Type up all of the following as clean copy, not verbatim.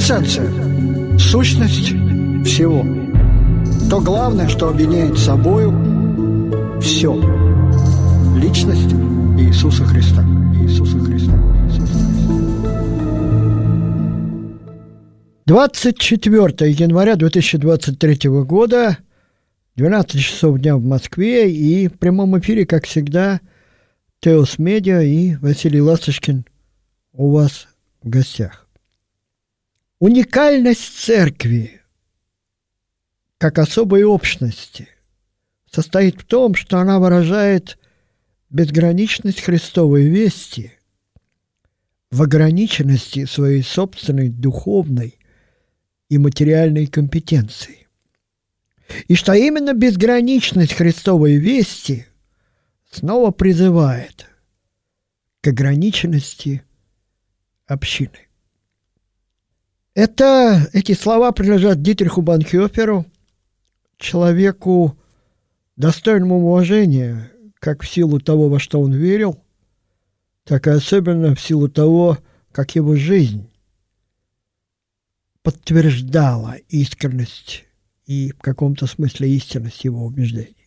квинтэссенция, сущность всего. То главное, что объединяет собою все. Личность Иисуса Христа. Иисуса Христа. Иисуса Христа. 24 января 2023 года, 12 часов дня в Москве, и в прямом эфире, как всегда, Теос Медиа и Василий Ласточкин у вас в гостях. Уникальность церкви как особой общности состоит в том, что она выражает безграничность Христовой вести в ограниченности своей собственной духовной и материальной компетенции. И что именно безграничность Христовой вести снова призывает к ограниченности общины. Эти слова принадлежат Дитриху Бонхёферу, человеку достойному уважения, как в силу того, во что он верил, так и особенно в силу того, как его жизнь подтверждала искренность и в каком-то смысле истинность его убеждений.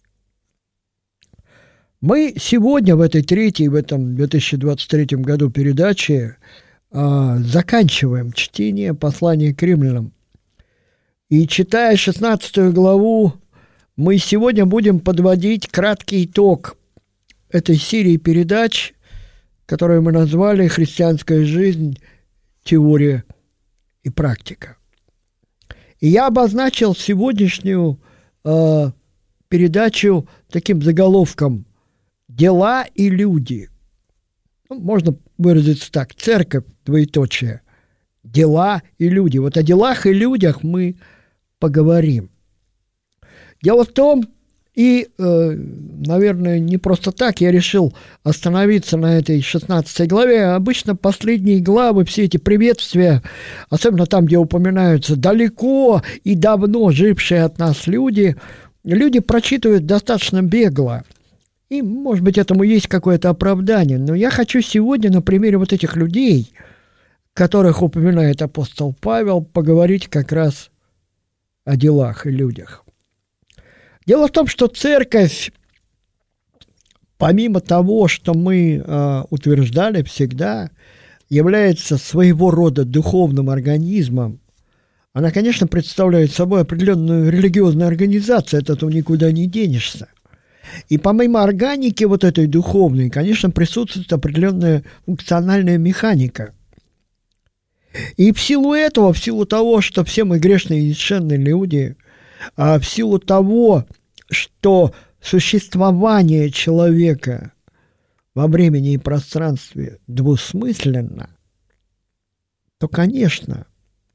Мы сегодня в этой третьей, в этом 2023 году передаче заканчиваем чтение послания к римлянам. И читая 16 главу, мы сегодня будем подводить краткий итог этой серии передач, которую мы назвали «Христианская жизнь. Теория и практика». И я обозначил сегодняшнюю передачу таким заголовком «Дела и люди». Можно выразиться так: церковь, двоеточие, дела и люди. Вот о делах и людях мы поговорим. Дело в том, и, наверное, не просто так я решил остановиться на этой 16 главе. Обычно последние главы, все эти приветствия, особенно там, где упоминаются далеко и давно жившие от нас люди прочитывают достаточно бегло. И, может быть, этому есть какое-то оправдание. Но я хочу сегодня на примере вот этих людей, которых упоминает апостол Павел, поговорить как раз о делах и людях. Дело в том, что церковь, помимо того, что мы утверждали всегда, является своего рода духовным организмом. Она, конечно, представляет собой определенную религиозную организацию, от этого никуда не денешься. И помимо органики вот этой духовной, конечно, присутствует определенная функциональная механика. И в силу этого, в силу того, что все мы грешные и несовершенные люди, в силу того, что существование человека во времени и пространстве двусмысленно, то, конечно,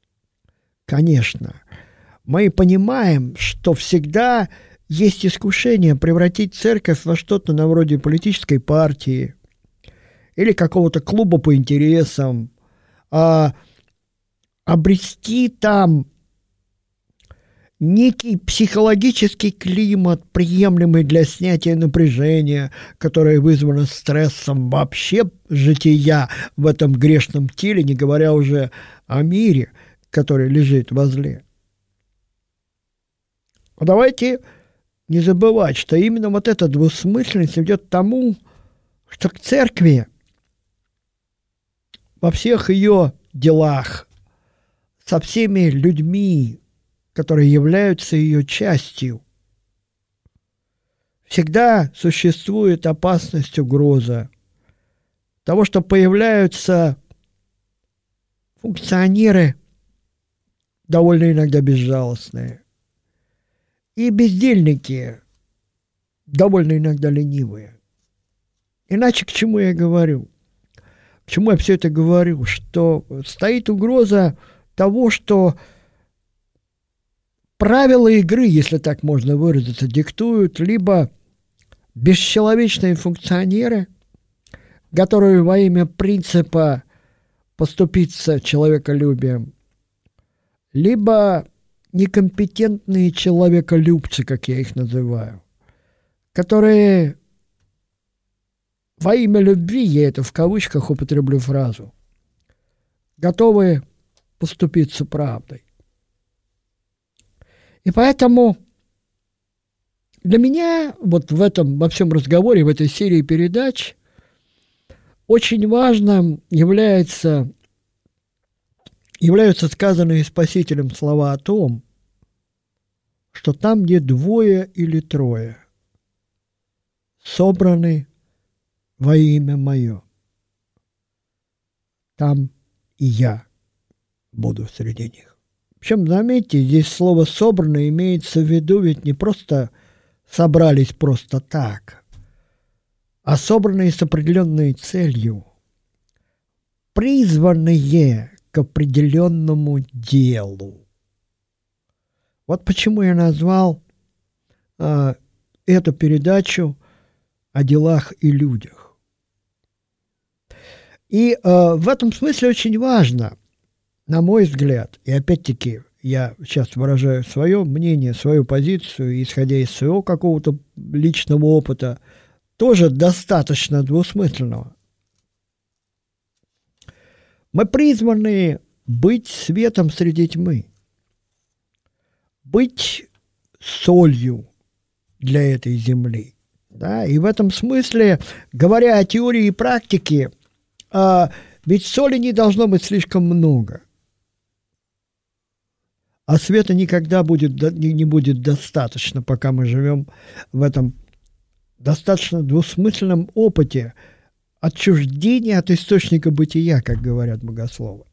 мы понимаем, что всегда есть искушение превратить церковь во что-то на вроде политической партии или какого-то клуба по интересам, обрести там некий психологический климат, приемлемый для снятия напряжения, которое вызвано стрессом вообще жития в этом грешном теле, не говоря уже о мире, который лежит возле. Но давайте не забывать, что именно вот эта двусмысленность ведет к тому, что к церкви во всех ее делах, со всеми людьми, которые являются ее частью, всегда существует опасность, угроза того, что появляются функционеры, довольно иногда безжалостные, и бездельники, довольно иногда ленивые. Иначе к чему я говорю? К чему я все это говорю? Что стоит угроза того, что правила игры, если так можно выразиться, диктуют либо бесчеловечные функционеры, которые во имя принципа поступиться человеколюбием, либо некомпетентные человеколюбцы, как я их называю, которые во имя любви, я это в кавычках употреблю фразу, готовы поступиться правдой. И поэтому для меня вот во всем разговоре, в этой серии передач очень важным являются сказанные Спасителем слова о том, что там, где двое или трое собраны во имя Мое, там и Я буду среди них. Причем, заметьте, здесь слово «собрано» имеется в виду ведь не просто собрались просто так, а собранные с определенной целью, призванные к определенному делу. Вот почему я назвал эту передачу о делах и людях. И в этом смысле очень важно, на мой взгляд, и опять-таки я сейчас выражаю свое мнение, свою позицию, исходя из своего какого-то личного опыта, тоже достаточно двусмысленного. Мы призваны быть светом среди тьмы, быть солью для этой земли. Да? И в этом смысле, говоря о теории и практике, ведь соли не должно быть слишком много, а света никогда не будет достаточно, пока мы живем в этом достаточно двусмысленном опыте отчуждения от источника бытия, как говорят богословы.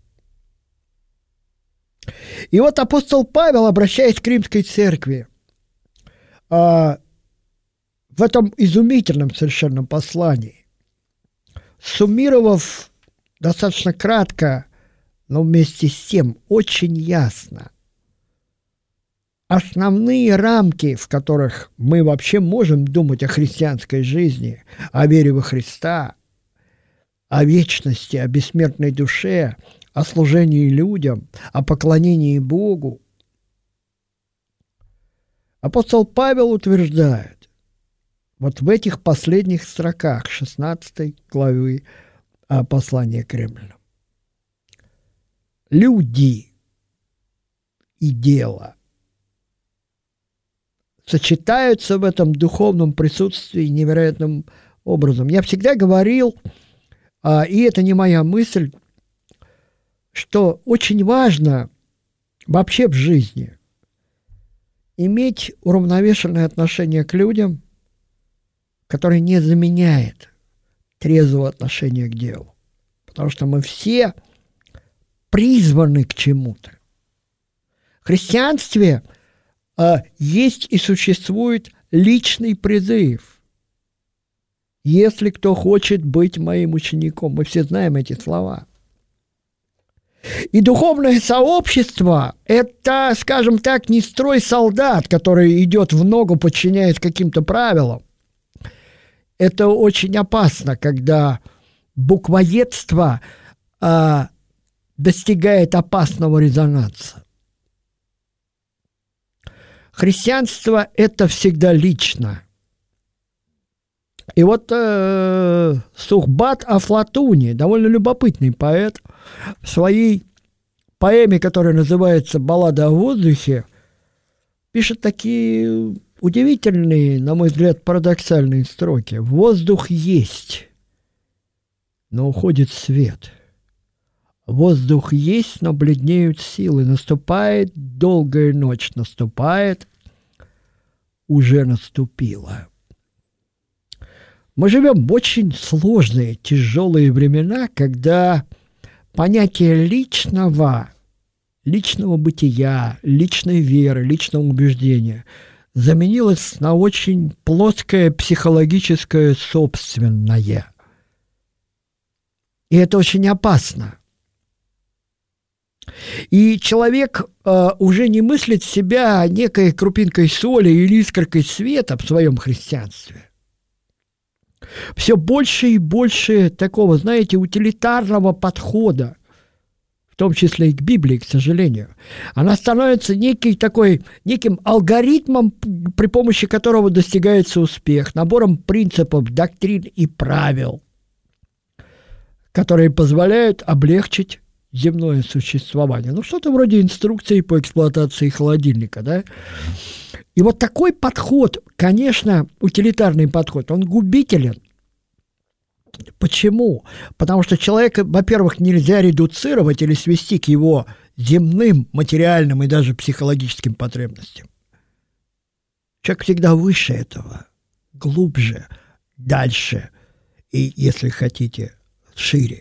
И вот апостол Павел, обращаясь к римской церкви, в этом изумительном совершенно послании, суммировав достаточно кратко, но вместе с тем очень ясно основные рамки, в которых мы вообще можем думать о христианской жизни, о вере во Христа, о вечности, о бессмертной душе, о служении людям, о поклонении Богу, апостол Павел утверждает вот в этих последних строках 16 главы послания к Римлянам: люди и дело сочетаются в этом духовном присутствии невероятным образом. Я всегда говорил, и это не моя мысль, что очень важно вообще в жизни иметь уравновешенное отношение к людям, которое не заменяет трезвого отношения к делу. Потому что мы все призваны к чему-то. В христианстве есть и существует личный призыв. Если кто хочет быть моим учеником, мы все знаем эти слова. И духовное сообщество – это, скажем так, не строй солдат, который идет в ногу, подчиняясь каким-то правилам. Это очень опасно, когда буквоедство достигает опасного резонанса. Христианство – это всегда лично. И вот Сухбат Афлатуни, довольно любопытный поэт, в своей поэме, которая называется «Баллада о воздухе», пишет такие удивительные, на мой взгляд, парадоксальные строки. «Воздух есть, но уходит свет. Воздух есть, но бледнеют силы. Наступает долгая ночь, наступает, уже наступила». Мы живем в очень сложные, тяжелые времена, когда понятие личного бытия, личной веры, личного убеждения заменилось на очень плоское психологическое собственное. И это очень опасно. И человек уже не мыслит себя некой крупинкой соли или искоркой света в своем христианстве. Все больше и больше такого, знаете, утилитарного подхода, в том числе и к Библии, к сожалению. Она становится неким алгоритмом, при помощи которого достигается успех, набором принципов, доктрин и правил, которые позволяют облегчить земное существование. Ну, что-то вроде инструкции по эксплуатации холодильника, да? И вот такой подход, конечно, утилитарный подход, он губителен. Почему? Потому что человека, во-первых, нельзя редуцировать или свести к его земным, материальным и даже психологическим потребностям. Человек всегда выше этого, глубже, дальше и, если хотите, шире.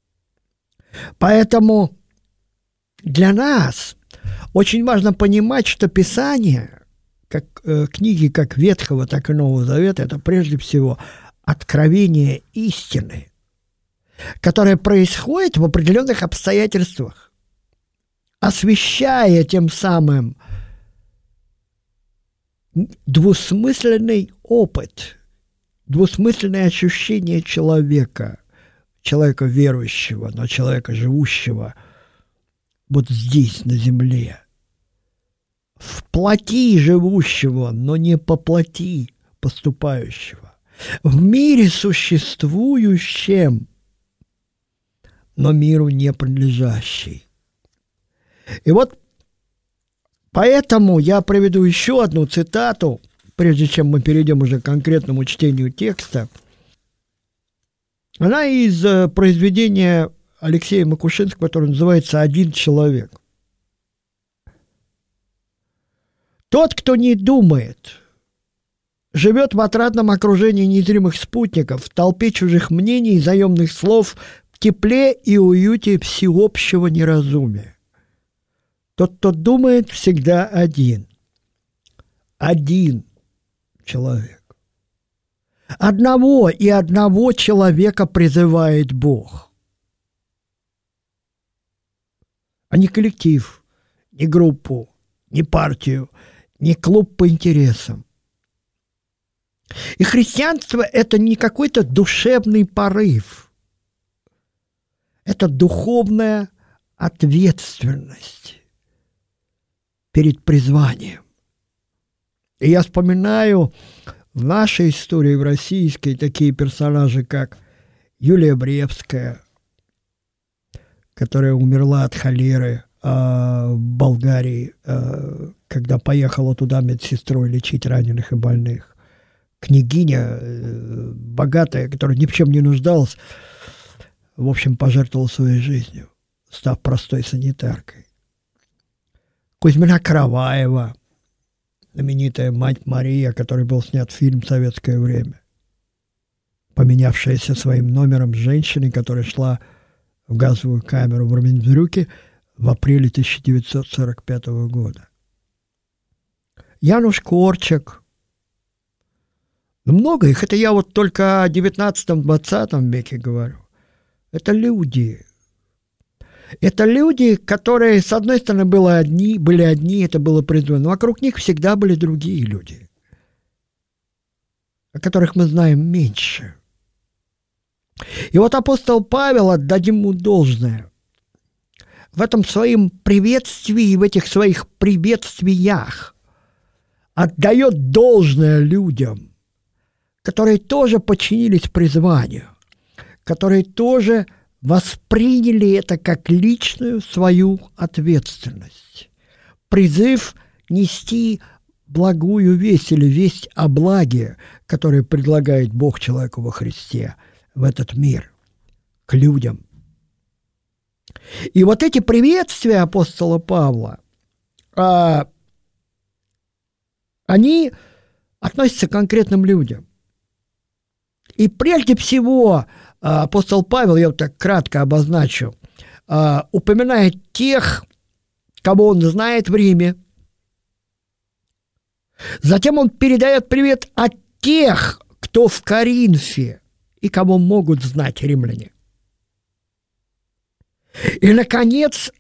Поэтому для нас очень важно понимать, что Писание, как книги как Ветхого, так и Нового Завета, это прежде всего откровение истины, которое происходит в определенных обстоятельствах, освещая тем самым двусмысленный опыт, двусмысленное ощущение человека верующего, но человека живущего вот здесь, на земле, в плоти живущего, но не по плоти поступающего, в мире существующем, но миру не принадлежащий. И вот поэтому я приведу еще одну цитату, прежде чем мы перейдем уже к конкретному чтению текста. Она из произведения Алексея Макушинского, которое называется «Один человек». Тот, кто не думает, живет в отрадном окружении незримых спутников, в толпе чужих мнений и заемных слов, в тепле и уюте всеобщего неразумия. Тот, кто думает, всегда один. Один человек. Одного и одного человека призывает Бог. А не коллектив, не группу, не партию, не клуб по интересам. И христианство – это не какой-то душевный порыв. Это духовная ответственность перед призванием. И я вспоминаю в нашей истории, в российской, такие персонажи, как Юлия Бревская, которая умерла от холеры в Болгарии, когда поехала туда медсестрой лечить раненых и больных. Княгиня, богатая, которая ни в чем не нуждалась, в общем, пожертвовала своей жизнью, став простой санитаркой. Кузьмина Караваева, знаменитая мать Мария, о которой был снят фильм «Советское время», поменявшаяся своим номером с женщиной, которая шла в газовую камеру в Равенбрюке в апреле 1945 года. Януш Корчак. Много их. Это я вот только о 19-20 веке говорю. Это люди. Это люди, которые, с одной стороны, были одни, это было призвано, но вокруг них всегда были другие люди, о которых мы знаем меньше. И вот апостол Павел, отдадим ему должное, в этом своем приветствии, в этих своих приветствиях отдает должное людям, которые тоже подчинились призванию, которые тоже восприняли это как личную свою ответственность. Призыв нести благую весть или весть о благе, которую предлагает Бог человеку во Христе в этот мир, к людям. И вот эти приветствия апостола Павла, они относятся к конкретным людям. И прежде всего апостол Павел, я вот так кратко обозначу, упоминает тех, кого он знает в Риме. Затем он передает привет от тех, кто в Коринфе и кого могут знать римляне. И, наконец,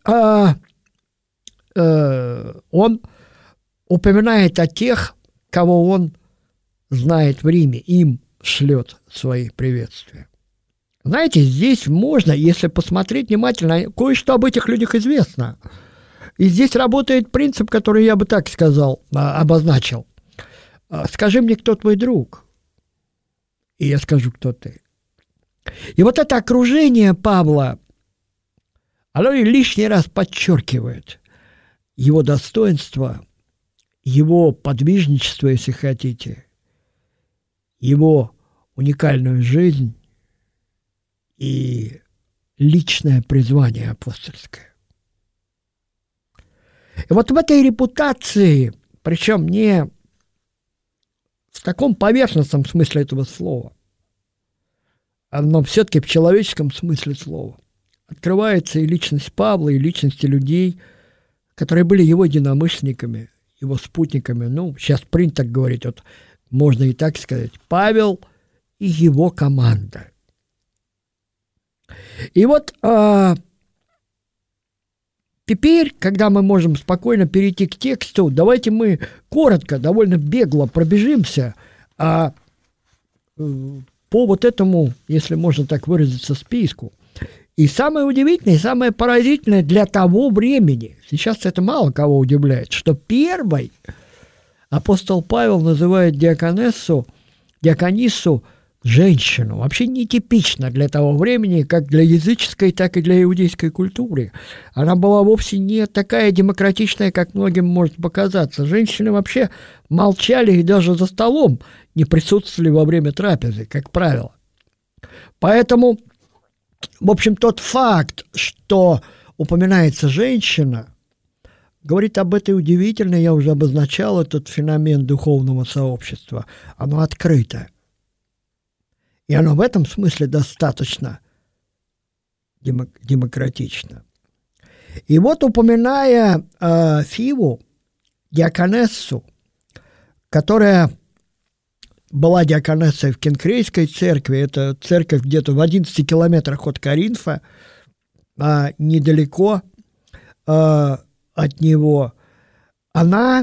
он упоминает о тех, кого он знает в Риме, им шлет свои приветствия. Знаете, здесь можно, если посмотреть внимательно, кое-что об этих людях известно. И здесь работает принцип, который я бы так сказал, обозначил. Скажи мне, кто твой друг, и я скажу, кто ты. И вот это окружение Павла, оно и лишний раз подчеркивает его достоинство, его подвижничество, если хотите, его уникальную жизнь и личное призвание апостольское. И вот в этой репутации, причем не в таком поверхностном смысле этого слова, но все-таки в человеческом смысле слова, открывается и личность Павла, и личности людей, которые были его единомышленниками, его спутниками. Ну, сейчас принято так говорить, вот можно и так сказать. Павел и его команда. И вот теперь, когда мы можем спокойно перейти к тексту, давайте мы коротко, довольно бегло пробежимся по вот этому, если можно так выразиться, списку. И самое удивительное, и самое поразительное для того времени, сейчас это мало кого удивляет, что первой апостол Павел называет диакониссу женщину. Вообще нетипично для того времени, как для языческой, так и для иудейской культуры. Она была вовсе не такая демократичная, как многим может показаться. Женщины вообще молчали и даже за столом не присутствовали во время трапезы, как правило. Поэтому, в общем, тот факт, что упоминается женщина, говорит об этой удивительной, я уже обозначал этот феномен духовного сообщества. Оно открыто. И оно в этом смысле достаточно демократично. И вот, упоминая Фиву, диаконессу, которая была диаконессой в Кенкрейской церкви, это церковь где-то в 11 километрах от Коринфа, недалеко от него, она,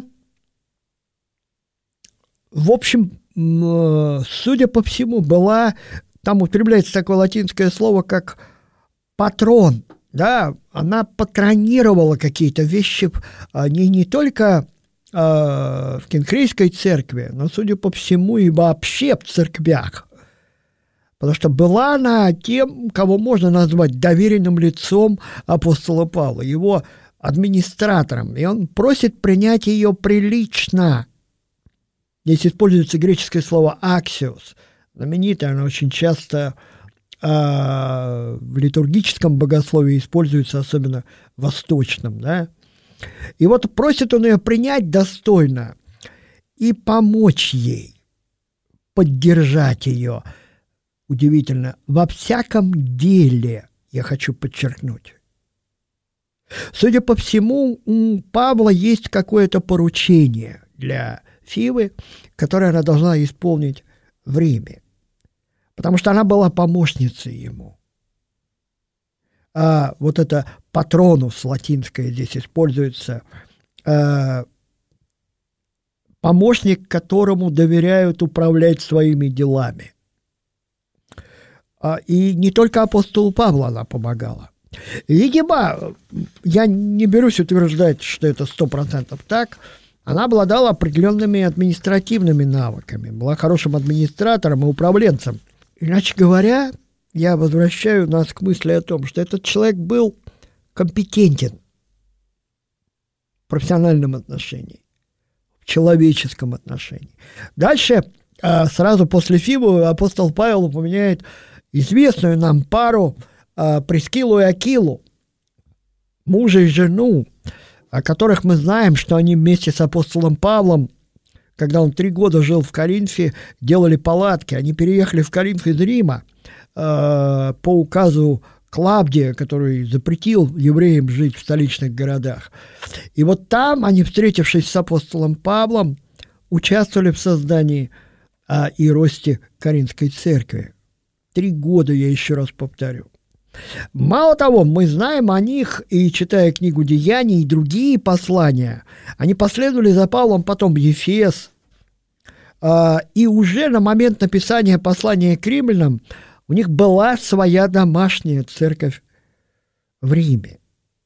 в общем, судя по всему, была, там употребляется такое латинское слово, как патрон, да, она патронировала какие-то вещи не только в Кенкрейской церкви, но, судя по всему, и вообще в церквях, потому что была она тем, кого можно назвать доверенным лицом апостола Павла, его администратором, и он просит принять ее прилично. Здесь используется греческое слово «аксиос», знаменитое, оно очень часто в литургическом богословии используется, особенно восточном, да. И вот просит он ее принять достойно и помочь ей, поддержать ее. Удивительно, во всяком деле, я хочу подчеркнуть. Судя по всему, у Павла есть какое-то поручение для Фивы, которое она должна исполнить в Риме, потому что она была помощницей ему. Вот это патронус латинское здесь используется, помощник, которому доверяют управлять своими делами. И не только апостолу Павлу она помогала. Видимо, я не берусь утверждать, что это 100% так, она обладала определенными административными навыками, была хорошим администратором и управленцем. Иначе говоря, я возвращаю нас к мысли о том, что этот человек был компетентен в профессиональном отношении, в человеческом отношении. Дальше, сразу после Фивы, апостол Павел упоминает известную нам пару Прискилу и Акилу, мужа и жену, о которых мы знаем, что они вместе с апостолом Павлом, когда он 3 года жил в Коринфе, делали палатки. Они переехали в Коринф из Рима по указу Клавдия, который запретил евреям жить в столичных городах. И вот там они, встретившись с апостолом Павлом, участвовали в создании и росте Коринфской церкви. 3 года, я еще раз повторю. Мало того, мы знаем о них, и читая книгу «Деяний» и другие послания, они последовали за Павлом потом в Ефес, и уже на момент написания послания к римлянам у них была своя домашняя церковь в Риме.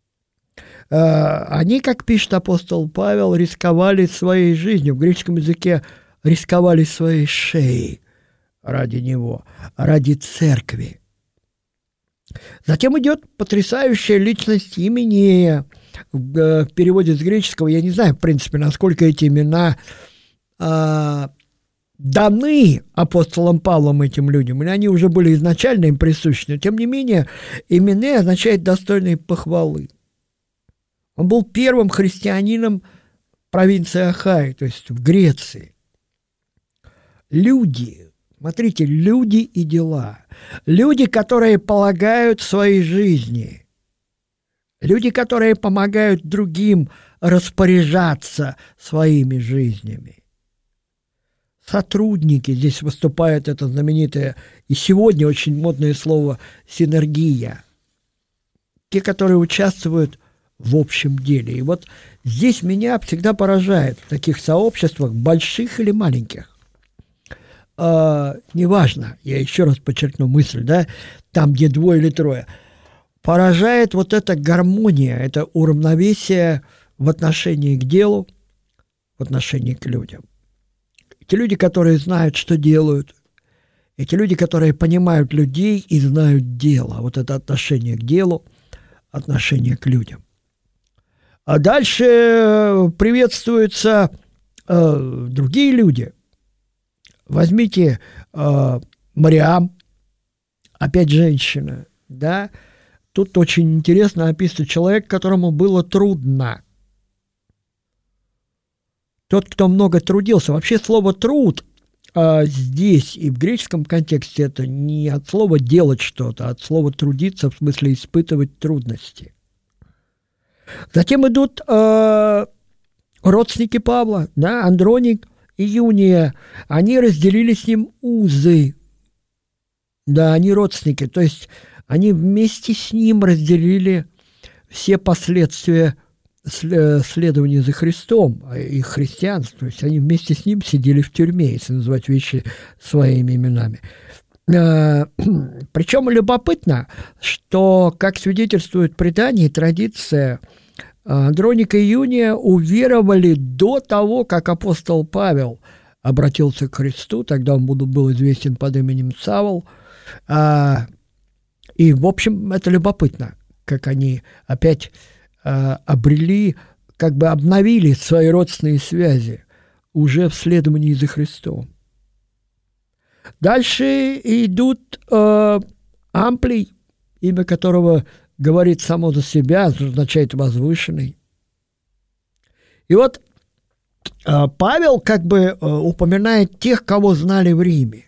Они, как пишет апостол Павел, рисковали своей жизнью, в греческом языке рисковали своей шеей ради него, ради церкви. Затем идет потрясающая личность Именея. В переводе с греческого, я не знаю, в принципе, насколько эти имена даны апостолом Павлом этим людям, или они уже были изначально им присущи, но тем не менее Именей означает достойный похвалы. Он был первым христианином провинции Ахай, то есть в Греции. Люди, смотрите, люди и дела. Люди, которые полагают своей жизни. Люди, которые помогают другим распоряжаться своими жизнями. Сотрудники, здесь выступает это знаменитое и сегодня очень модное слово «синергия». Те, которые участвуют в общем деле. И вот здесь меня всегда поражает в таких сообществах, больших или маленьких. Неважно, я еще раз подчеркну мысль, да, там, где двое или трое, поражает вот эта гармония, это уравновесие в отношении к делу, в отношении к людям. Эти люди, которые знают, что делают, эти люди, которые понимают людей и знают дело, вот это отношение к делу, отношение к людям. А дальше приветствуются другие люди. Возьмите Мариам, опять женщина, да. Тут очень интересно описывает человек, которому было трудно. Тот, кто много трудился. Вообще слово «труд» здесь и в греческом контексте это не от слова «делать что-то», а от слова «трудиться», в смысле «испытывать трудности». Затем идут родственники Павла, да, Андроник и Юния. Они разделили с ним узы. Да, они родственники. То есть они вместе с ним разделили все последствия следования за Христом и христианства. То есть они вместе с ним сидели в тюрьме, если называть вещи своими именами. Причем любопытно, что, как свидетельствует предание и традиция, Андроника и Юния уверовали до того, как апостол Павел обратился к Христу. Тогда он был известен под именем Савл. И, в общем, это любопытно, как они опять обрели, как бы обновили свои родственные связи уже в следовании за Христом. Дальше идут Амплий, имя которого говорит само за себя, означает возвышенный. И вот Павел как бы упоминает тех, кого знали в Риме.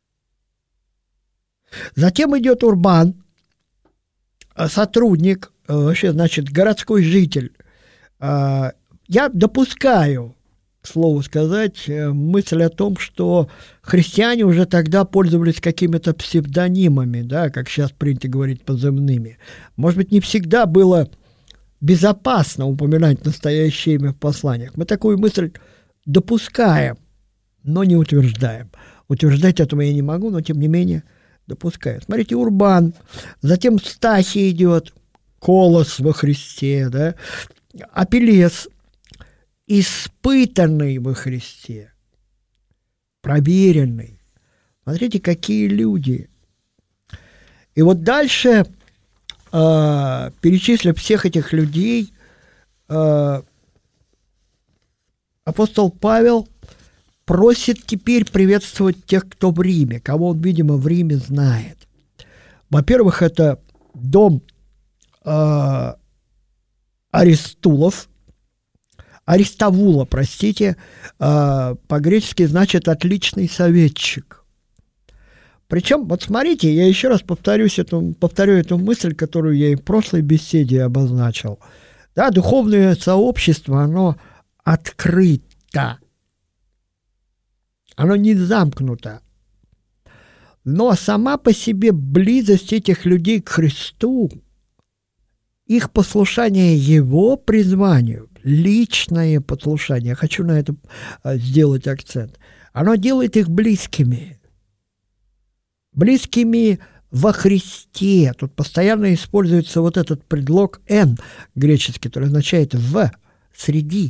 Затем идет Урбан, сотрудник, вообще, значит, городской житель. Я допускаю, к слову сказать, мысль о том, что христиане уже тогда пользовались какими-то псевдонимами, да, как сейчас принято говорить, позывными. Может быть, не всегда было безопасно упоминать настоящее имя в посланиях. Мы такую мысль допускаем, но не утверждаем. Утверждать этого я не могу, но тем не менее допускаю. Смотрите, Урбан, затем Стахий идет, Колос во Христе, да, Апеллес, испытанный во Христе, проверенный. Смотрите, какие люди. И вот дальше, перечислив всех этих людей, апостол Павел просит теперь приветствовать тех, кто в Риме, кого он, видимо, в Риме знает. Во-первых, это дом Аристовула, простите, по-гречески значит «отличный советчик». Причем, вот смотрите, я еще раз повторю эту мысль, которую я и в прошлой беседе обозначил. Да, духовное сообщество, оно открыто, оно не замкнуто. Но сама по себе близость этих людей к Христу, их послушание Его призванию, личное послушание, я хочу на это сделать акцент, оно делает их близкими. Близкими во Христе. Тут постоянно используется вот этот предлог «эн» греческий, который означает «в», «среди».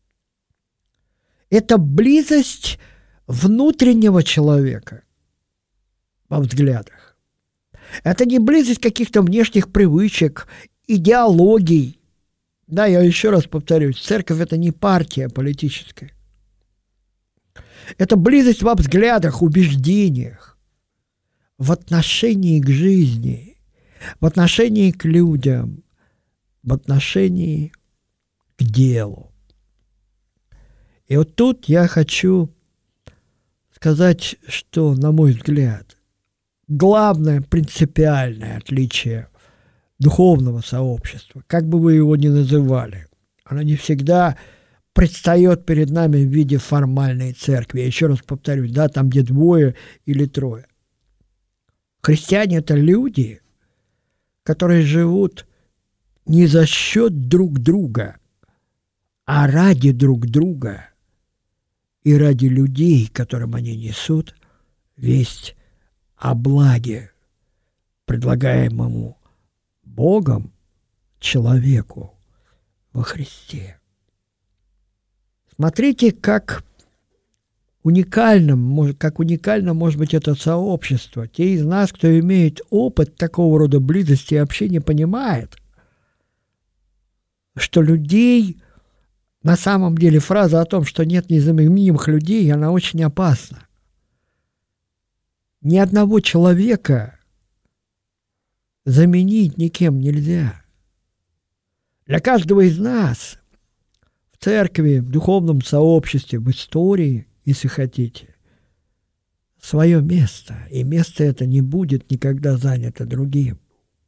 Это близость внутреннего человека во взглядах. Это не близость каких-то внешних привычек, идеологий. Да, я еще раз повторюсь, церковь – это не партия политическая. Это близость во взглядах, убеждениях, в отношении к жизни, в отношении к людям, в отношении к делу. И вот тут я хочу сказать, что, на мой взгляд, главное принципиальное отличие духовного сообщества, как бы вы его ни называли, оно не всегда предстает перед нами в виде формальной церкви. Я еще раз повторюсь, да, там, где 2 или 3. Христиане – это люди, которые живут не за счет друг друга, а ради друг друга и ради людей, которым они несут весть о благе, предлагаемому Богом человеку во Христе. Смотрите, как уникально может быть это сообщество. Те из нас, кто имеет опыт такого рода близости и общения, понимает, что людей, на самом деле фраза о том, что нет незаменимых людей, она очень опасна. Ни одного человека заменить никем нельзя. Для каждого из нас в церкви, в духовном сообществе, в истории, если хотите, свое место. И место это не будет никогда занято другим.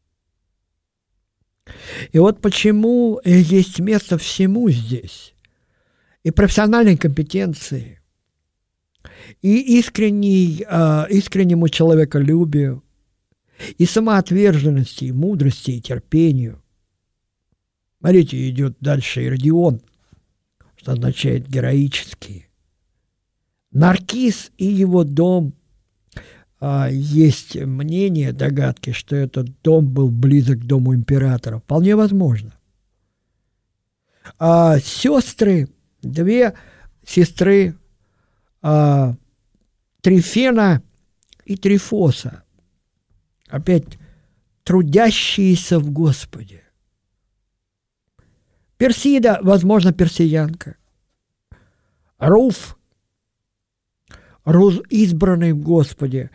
И вот почему есть место всему здесь. И профессиональной компетенции, и искреннему человеколюбию, и самоотверженности, и мудрости, и терпению. Смотрите, идет дальше и Родион, что означает героический. Наркис и его дом. Есть мнение, догадки, что этот дом был близок к дому императора. Вполне возможно. Сестры, 2 сестры, Трифена и Трифоса. Опять трудящиеся в Господе. Персида, возможно, персиянка. Руф, избранный в Господе.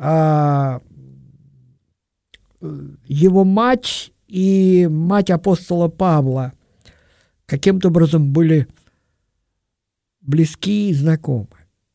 Его мать и мать апостола Павла каким-то образом были близки и знакомы.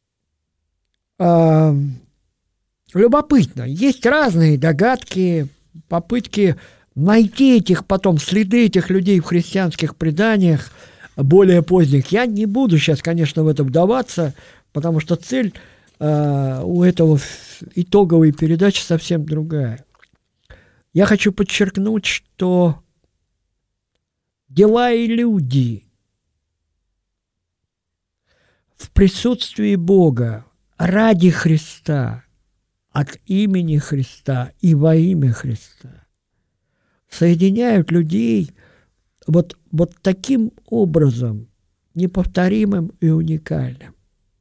Любопытно. Есть разные догадки, попытки найти следы этих людей в христианских преданиях более поздних. Я не буду сейчас, конечно, в это вдаваться, потому что цель у этого итоговой передачи совсем другая. Я хочу подчеркнуть, что дела и люди в присутствии Бога ради Христа, от имени Христа и во имя Христа соединяют людей вот таким образом, неповторимым и уникальным.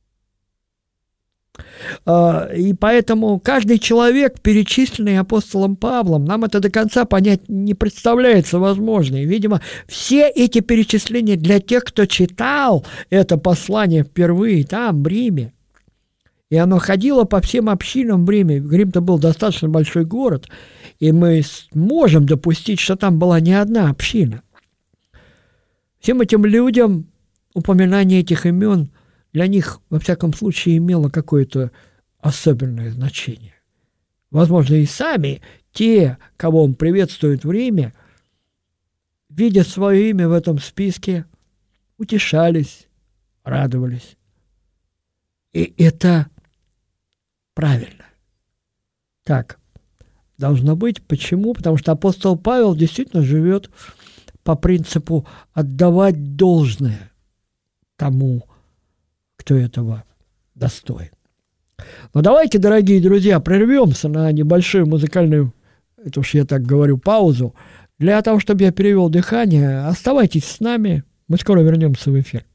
И поэтому каждый человек, перечисленный апостолом Павлом, нам это до конца понять не представляется возможным. И, видимо, все эти перечисления для тех, кто читал это послание впервые там, в Риме, и оно ходило по всем общинам в Риме. Рим-то был достаточно большой город, и мы можем допустить, что там была не одна община. Всем этим людям упоминание этих имен для них, во всяком случае, имело какое-то особенное значение. Возможно, и сами те, кого он приветствует в Риме, видя свое имя в этом списке, утешались, радовались. И это правильно. Так должно быть. Почему? Потому что апостол Павел действительно живет по принципу отдавать должное тому, кто этого достоин. Но давайте, дорогие друзья, прервемся на небольшую музыкальную, это уж я так говорю, паузу, для того, чтобы я перевел дыхание. Оставайтесь с нами, мы скоро вернемся в эфир.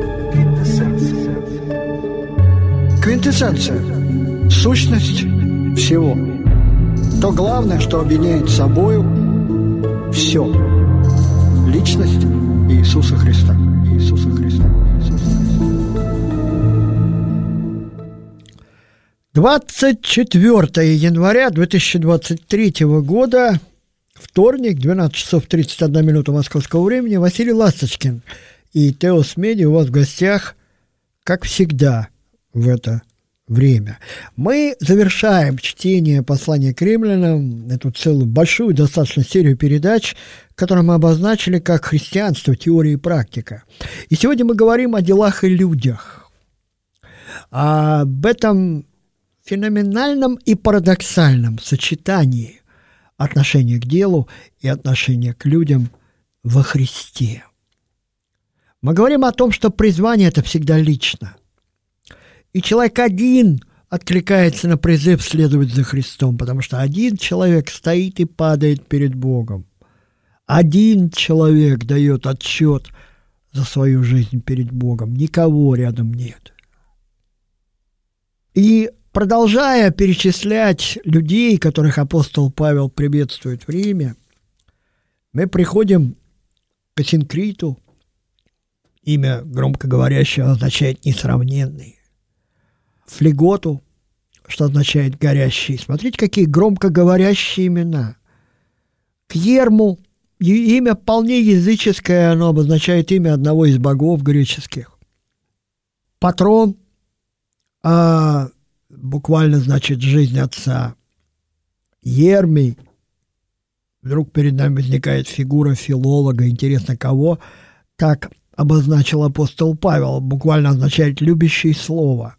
Квинтэссенция. Сущность всего. То главное, что объединяет собою все. Личность Иисуса Христа. Иисуса Христа. Иисуса Христа. 24 января 2023 года, вторник, 12 часов 31 минута московского времени. Василий Ласточкин и Теос Медиа у вас в гостях, как всегда, в это время. Мы завершаем чтение послания к римлянам, эту целую большую достаточно серию передач, которую мы обозначили как христианство, теория и практика. И сегодня мы говорим о делах и людях, об этом феноменальном и парадоксальном сочетании отношения к делу и отношения к людям во Христе. Мы говорим о том, что призвание – это всегда лично. И человек один откликается на призыв следовать за Христом, потому что один человек стоит и падает перед Богом. Один человек дает отчет за свою жизнь перед Богом. Никого рядом нет. И продолжая перечислять людей, которых апостол Павел приветствует в Риме, мы приходим к Асинкриту. Имя громкоговорящего означает «несравненный». Флеготу, что означает «горящий». Смотрите, какие громкоговорящие имена. К Ерму имя вполне языческое, оно обозначает имя одного из богов греческих. Патрон буквально значит «жизнь отца». Ермий. Вдруг перед нами возникает фигура филолога. Интересно, кого так обозначил апостол Павел. Буквально означает «любящий слово».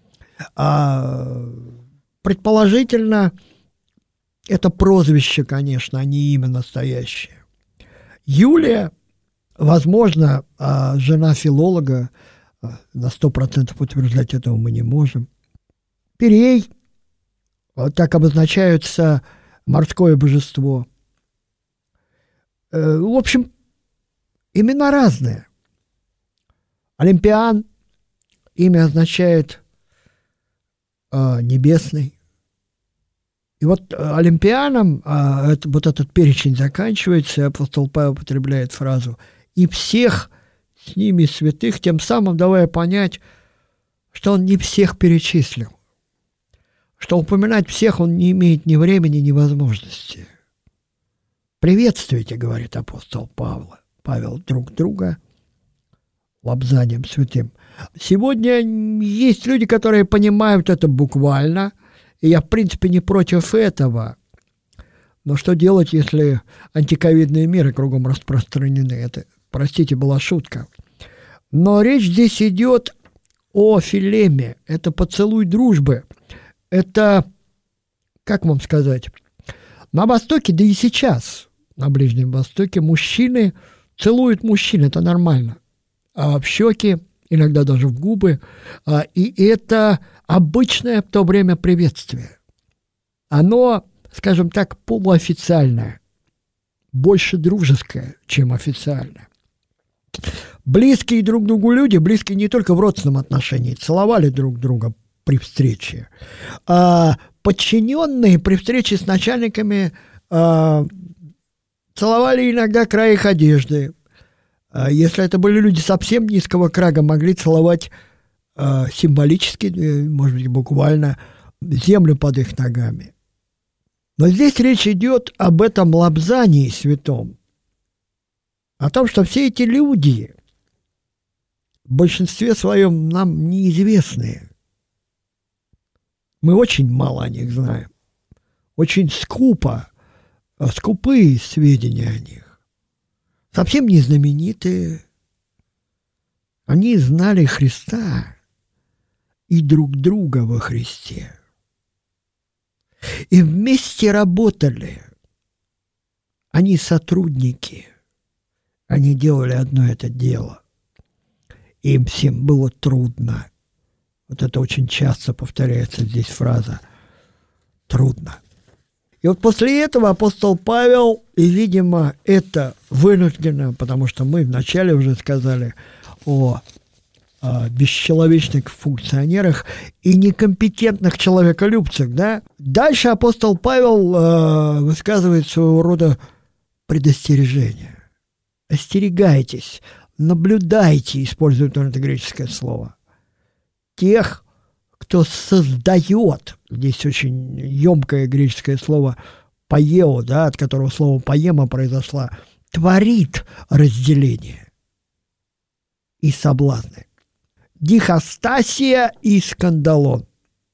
Предположительно, это прозвище, конечно, а не имя настоящее. Юлия, возможно, жена филолога, на 100% утверждать этого мы не можем. Пирей, так обозначается морское божество. В общем, имена разные. Олимпиан, имя означает небесный. И вот олимпианам вот этот перечень заканчивается, и апостол Павел употребляет фразу «и всех с ними святых», тем самым давая понять, что он не всех перечислил, что упоминать всех он не имеет ни времени, ни возможности. «Приветствуйте», — говорит апостол Павел, друг друга лобзанием святым. Сегодня есть люди, которые понимают это буквально, и я, в принципе, не против этого. Но что делать, если антиковидные меры кругом распространены? Это, простите, была шутка. Но речь здесь идет о филеме. Это поцелуй дружбы. Это, как вам сказать, на Востоке, да и сейчас, на Ближнем Востоке, мужчины целуют мужчин, это нормально. В щеки, иногда даже в губы. И это обычное в то время приветствие. Оно, скажем так, полуофициальное, больше дружеское, чем официальное. Близкие друг другу люди, близкие не только в родственном отношении, целовали друг друга при встрече. Подчиненные при встрече с начальниками целовали иногда край их одежды. Если это были люди совсем низкого крага, могли целовать символически, может быть, буквально землю под их ногами. Но здесь речь идет об этом лобзании святом, о том, что все эти люди в большинстве своем нам неизвестные. Мы очень мало о них знаем, очень скупые сведения о них. Совсем не знаменитые. Они знали Христа и друг друга во Христе. И вместе работали. Они сотрудники. Они делали одно это дело. Им всем было трудно. Вот это очень часто повторяется здесь фраза «трудно». И вот после этого апостол Павел, и, видимо, это вынуждено, потому что мы вначале уже сказали о бесчеловечных функционерах и некомпетентных человеколюбцах, да? Дальше апостол Павел высказывает своего рода предостережение. Остерегайтесь, наблюдайте, использует он это греческое слово, тех, кто создает, здесь очень емкое греческое слово «поео», да, от которого слово «поема» произошло, творит разделение и соблазны. Дихостасия и скандалон.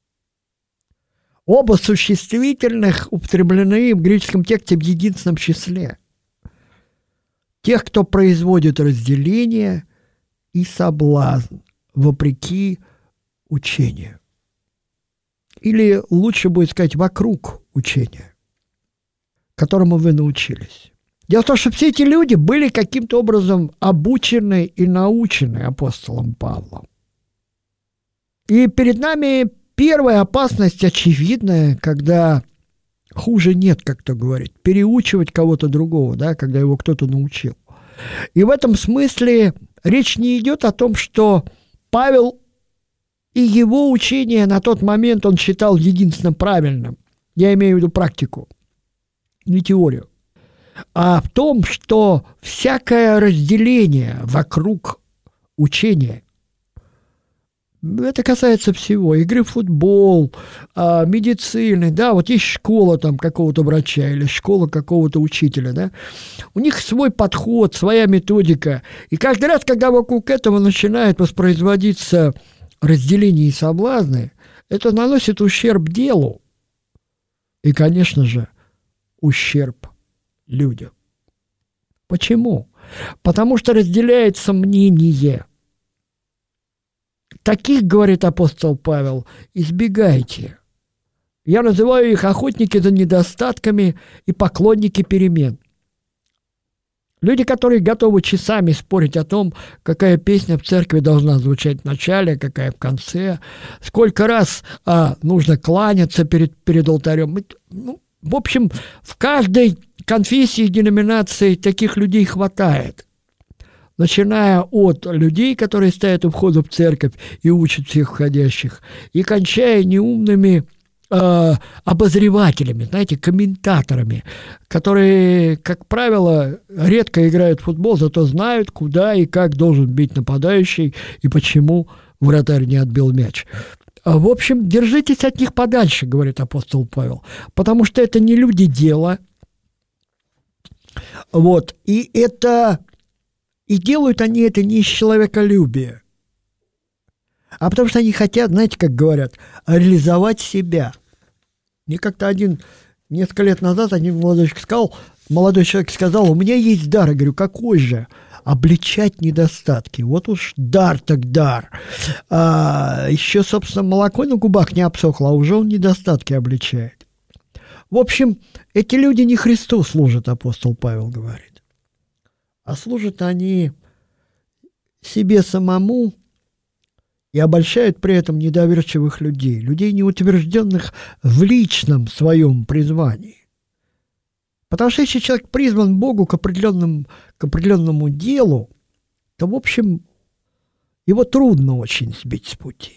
Оба существительных употреблены в греческом тексте в единственном числе. Тех, кто производит разделение и соблазн, вопреки учению. Или лучше будет сказать, вокруг учения, которому вы научились. Дело в том, что все эти люди были каким-то образом обучены и научены апостолом Павлом. И перед нами первая опасность очевидная, когда хуже нет, как кто говорит, переучивать кого-то другого, да, когда его кто-то научил. И в этом смысле речь не идет о том, что Павел и его учение на тот момент он считал единственно правильным. Я имею в виду практику, не теорию. А в том, что всякое разделение вокруг учения, это касается всего, игры в футбол, медицины, да, вот есть школа там какого-то врача или школа какого-то учителя, да, у них свой подход, своя методика, и каждый раз, когда вокруг этого начинает воспроизводиться разделение и соблазны, это наносит ущерб делу и, конечно же, ущерб людям. Почему? Потому что разделяется мнение. Таких, говорит апостол Павел, избегайте. Я называю их охотники за недостатками и поклонники перемен. Люди, которые готовы часами спорить о том, какая песня в церкви должна звучать в начале, какая в конце, сколько раз нужно кланяться перед алтарем. В общем, в каждой конфессии и деноминации таких людей хватает. Начиная от людей, которые стоят у входа в церковь и учат всех входящих, и кончая неумными обозревателями, знаете, комментаторами, которые, как правило, редко играют в футбол, зато знают, куда и как должен бить нападающий и почему вратарь не отбил мяч. В общем, держитесь от них подальше, говорит апостол Павел, потому что это не люди дела. Вот, и делают они это не из человеколюбия, а потому что они хотят, знаете, как говорят, реализовать себя. Мне как-то несколько лет назад один молодой человек сказал, у меня есть дар. Я говорю, какой же? Обличать недостатки. Вот уж дар так дар. Еще, собственно, молоко на губах не обсохло, а уже он недостатки обличает. В общем, эти люди не Христу служат, апостол Павел говорит, а служат они себе самому и обольщают при этом недоверчивых людей, людей, неутвержденных в личном своем призвании. Потому что если человек призван Богу к определенному делу, то, в общем, его трудно очень сбить с пути.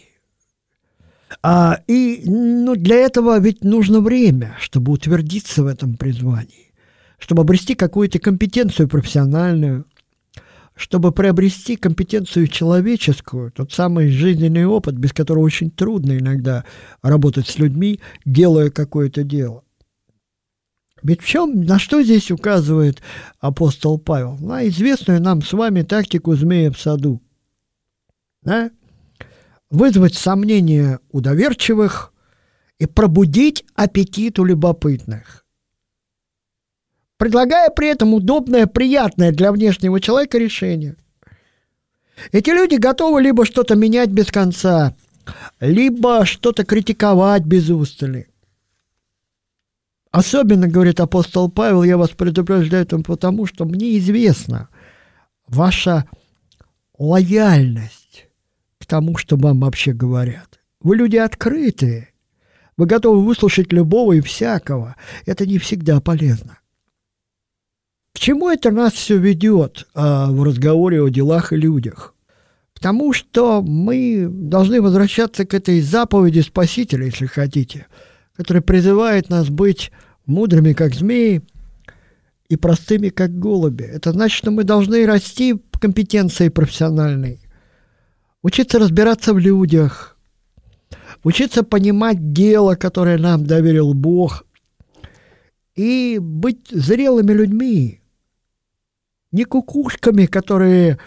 Для этого ведь нужно время, чтобы утвердиться в этом призвании, чтобы обрести какую-то компетенцию профессиональную, чтобы приобрести компетенцию человеческую, тот самый жизненный опыт, без которого очень трудно иногда работать с людьми, делая какое-то дело. Ведь на что здесь указывает апостол Павел? На известную нам с вами тактику змея в саду. Да? Вызвать сомнения у доверчивых и пробудить аппетит у любопытных, предлагая при этом удобное, приятное для внешнего человека решение. Эти люди готовы либо что-то менять без конца, либо что-то критиковать без устали. Особенно, говорит апостол Павел, я вас предупреждаю потому, что мне известна ваша лояльность к тому, что вам вообще говорят. Вы люди открытые, вы готовы выслушать любого и всякого. Это не всегда полезно. К чему это нас все ведет в разговоре о делах и людях? к тому, что мы должны возвращаться к этой заповеди Спасителя, если хотите, которая призывает нас быть мудрыми, как змеи, и простыми, как голуби. Это значит, что мы должны расти в компетенции профессиональной, учиться разбираться в людях, учиться понимать дело, которое нам доверил Бог, и быть зрелыми людьми, не кукушками, которые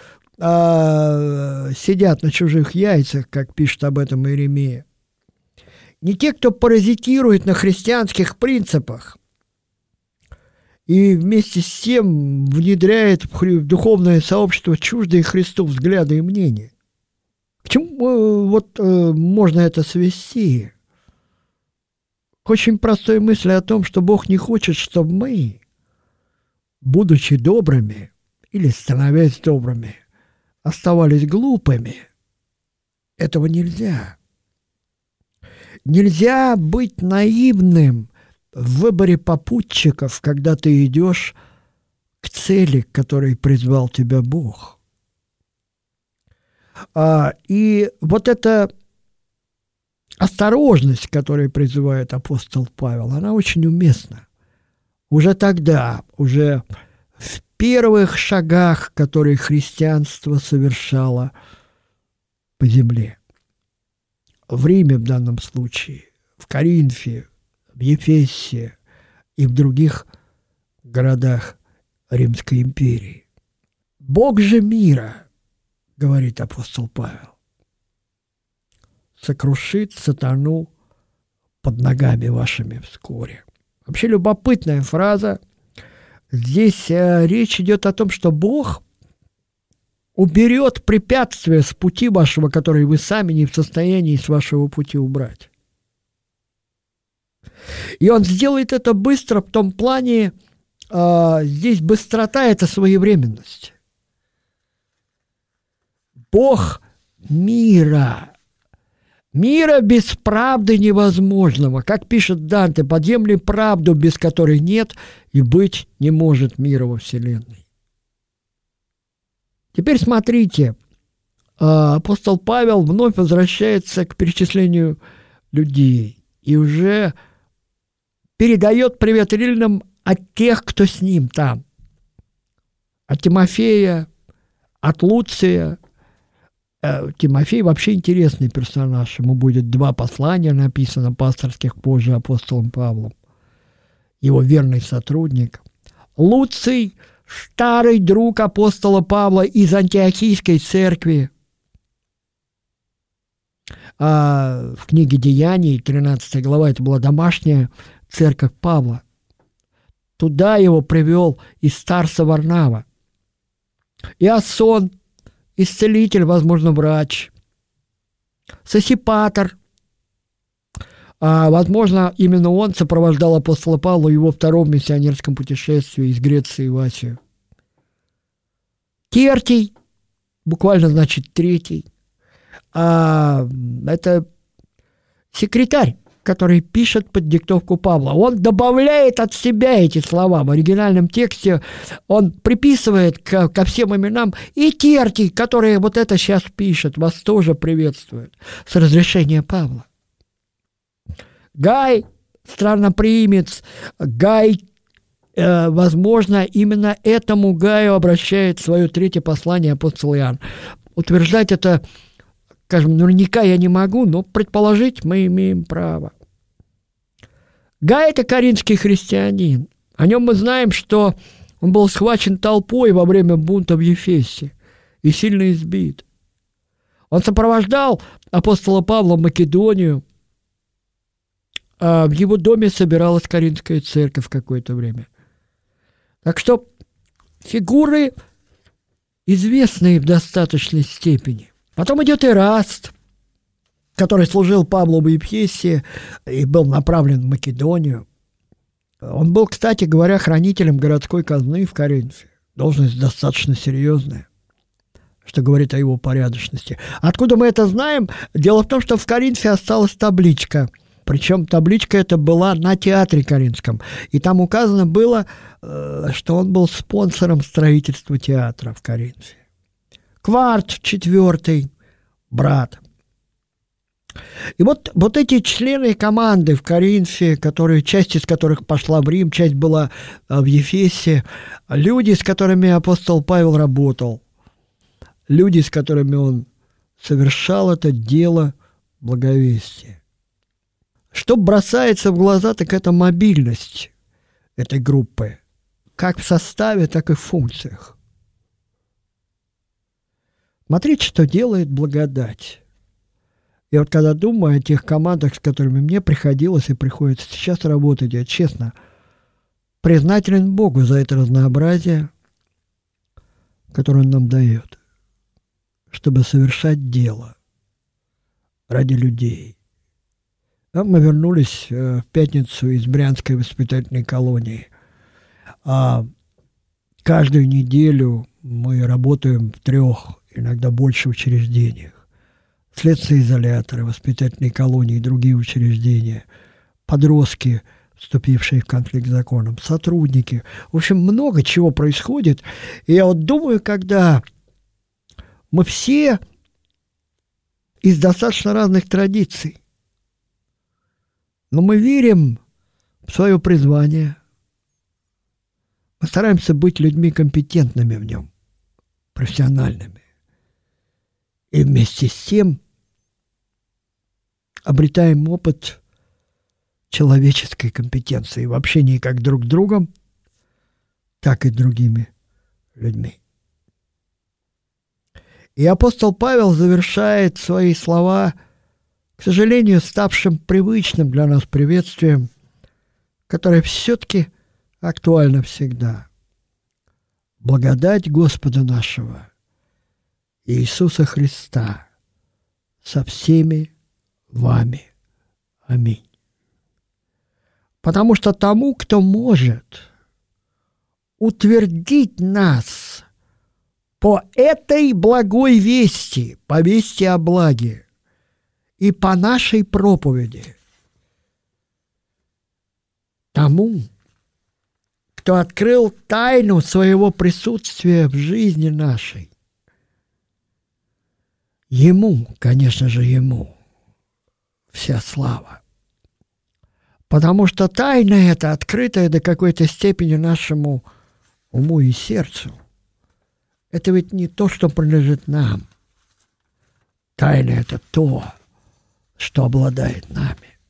сидят на чужих яйцах, как пишет об этом Иеремия. Не те, кто паразитирует на христианских принципах и вместе с тем внедряет в духовное сообщество чуждые Христу взгляды и мнения. К чему можно это свести? К очень простой мысли о том, что Бог не хочет, чтобы мы, будучи добрыми или становясь добрыми, оставались глупыми. Этого нельзя. Нельзя быть наивным в выборе попутчиков, когда ты идешь к цели, к которой призвал тебя Бог. И вот эта осторожность, которую призывает апостол Павел, она очень уместна. Уже тогда, уже в первых шагах, которые христианство совершало по земле. В Риме в данном случае, в Коринфе, в Ефесе и в других городах Римской империи. «Бог же мира, — говорит апостол Павел, — сокрушит сатану под ногами вашими вскоре». Вообще любопытная фраза. Здесь речь идет о том, что Бог уберет препятствия с пути вашего, которые вы сами не в состоянии с вашего пути убрать. И Он сделает это быстро в том плане, здесь быстрота – это своевременность. Бог мира. Мира без правды невозможного. Как пишет Данте, подъемли правду, без которой нет и быть не может мира во Вселенной. Теперь смотрите, апостол Павел вновь возвращается к перечислению людей и уже передает привет римлянам от тех, кто с ним там. От Тимофея, от Луция. Тимофей вообще интересный персонаж. Ему будет 2 послания написано пасторских позже апостолом Павлом. Его верный сотрудник. Луций – старый друг апостола Павла из Антиохийской церкви. В книге «Деяний», 13 глава, это была домашняя церковь Павла. Туда его привел из Тарса Варнава. Иасон, исцелитель, возможно, врач. Сосипатор. Возможно, именно он сопровождал апостола Павла в его 2-м миссионерском путешествии из Греции в Асию. Тертий, буквально значит 3-й. Это секретарь, который пишет под диктовку Павла. Он добавляет от себя эти слова. В оригинальном тексте он приписывает ко всем именам и Тертий, который вот это сейчас пишет, вас тоже приветствует с разрешения Павла. Гай, странноприимец, Гай, возможно, именно этому Гаю обращает свое 3-е послание апостол Иоанн. Утверждать это, скажем, наверняка я не могу, но предположить мы имеем право. Гай – это коринфский христианин. О нем мы знаем, что он был схвачен толпой во время бунта в Ефесе и сильно избит. Он сопровождал апостола Павла в Македонию. В его доме собиралась Коринфская церковь в какое-то время. Так что фигуры известные в достаточной степени. Потом идет Эраст, который служил Павлу в Ефесе и был направлен в Македонию. Он был, кстати говоря, хранителем городской казны в Коринфе. Должность достаточно серьезная, что говорит о его порядочности. Откуда мы это знаем? Дело в том, что в Коринфе осталась табличка. Причем табличка эта была на театре Коринфском. И там указано было, что он был спонсором строительства театра в Коринфе. кварт, четвертый брат. И вот эти члены команды в Коринфе, часть из которых пошла в Рим, часть была в Ефесе, люди, с которыми апостол Павел работал, люди, с которыми он совершал это дело благовестия. Что бросается в глаза, так это мобильность этой группы, как в составе, так и в функциях. Смотрите, что делает благодать. И вот когда думаю о тех командах, с которыми мне приходилось и приходится сейчас работать, я честно признателен Богу за это разнообразие, которое Он нам дает, чтобы совершать дело ради людей. А мы вернулись в пятницу из Брянской воспитательной колонии. Каждую неделю мы работаем в 3, иногда больше учреждениях. Следственные изоляторы, воспитательные колонии и другие учреждения, подростки, вступившие в конфликт с законом, сотрудники. В общем, много чего происходит. И я вот думаю, когда мы все из достаточно разных традиций, но мы верим в свое призвание, мы стараемся быть людьми компетентными в нем, профессиональными. И вместе с тем обретаем опыт человеческой компетенции в общении как друг с другом, так и с другими людьми. И апостол Павел завершает свои слова, к сожалению, ставшим привычным для нас приветствием, которое все-таки актуально всегда. Благодать Господа нашего Иисуса Христа со всеми вами. Аминь. Потому что тому, кто может утвердить нас по этой благой вести, по вести о благе и по нашей проповеди, тому, кто открыл тайну своего присутствия в жизни нашей, Ему, конечно же, Ему вся слава. Потому что тайна эта, открытая до какой-то степени нашему уму и сердцу, это ведь не то, что принадлежит нам. Тайна – это то, что обладает нами.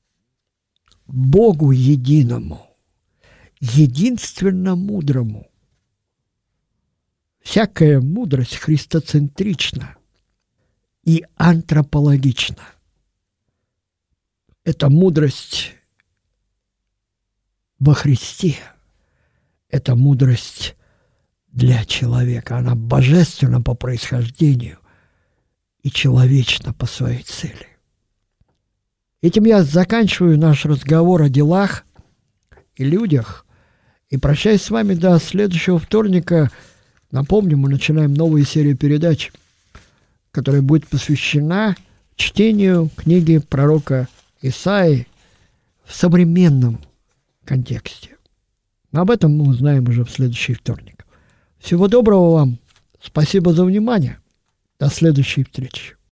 Богу единому, единственно мудрому. Всякая мудрость христоцентрична и антропологична. Это мудрость во Христе. Это мудрость для человека. Она божественна по происхождению и человечна по своей цели. Этим я заканчиваю наш разговор о делах и людях. И прощаюсь с вами до следующего вторника. Напомню, мы начинаем новую серию передач, которая будет посвящена чтению книги пророка Исаии в современном контексте. Но об этом мы узнаем уже в следующий вторник. Всего доброго вам. Спасибо за внимание. До следующей встречи.